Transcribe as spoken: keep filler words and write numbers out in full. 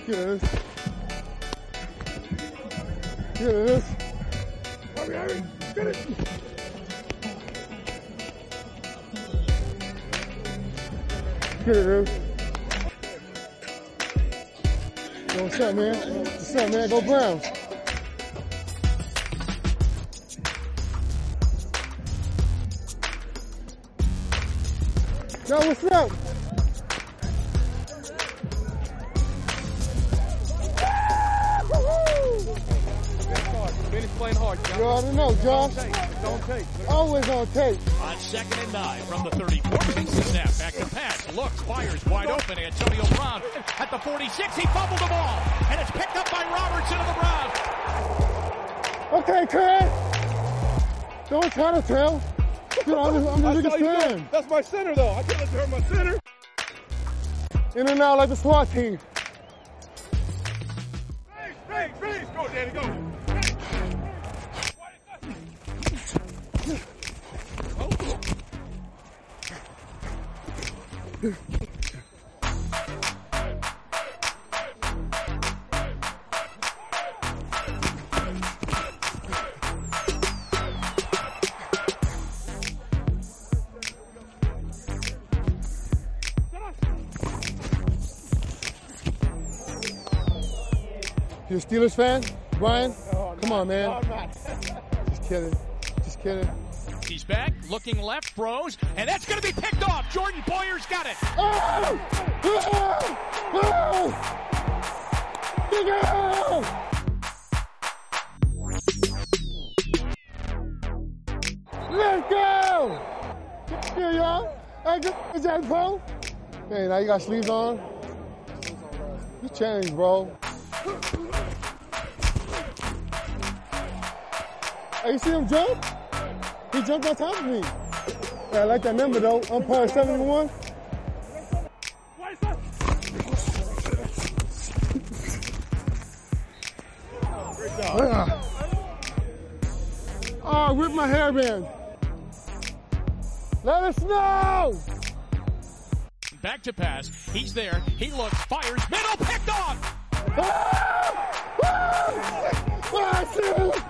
Get it. Get it. Hurry, hurry. Get it. Get it, Yo, what's up, man? What's up, man? Go Browns. Yo, what's up? Playing hard, Josh. You already know, Josh. It's on tape. Always on tape. On second and nine from the thirty-four, takes the snap, back to pass, looks, fires, wide open. Antonio Brown at the forty-six, he fumbled the ball, and it's picked up by Robertson of the Browns. Okay, Craig. Don't try to tell. You know, I'm just, I'm just looking fan. That's my center, though. I can't let you hurt my center. In and out like the SWAT team. Freeze, freeze, freeze. Go, Danny, go. You a Steelers fan, Brian? No, Come on, man. No, I'm not. Just kidding. Just kidding. He's back, looking left, throws, and that's going to be picked off. Jordan Poyer's got it. Oh! Oh! Oh! Big O! Let's go! Here, y'all. Hey, good. Is that bro? Hey, now you got sleeves on? You changed, bro. Hey, you see him jump? He jumped on top of me. Hey, I like that number, though. Umpire seventy-one. Great job. Oh, rip my hairband. Let us know. Back to pass. He's there. He looks, fires, middle, picked off. Ah! Ah! Ah,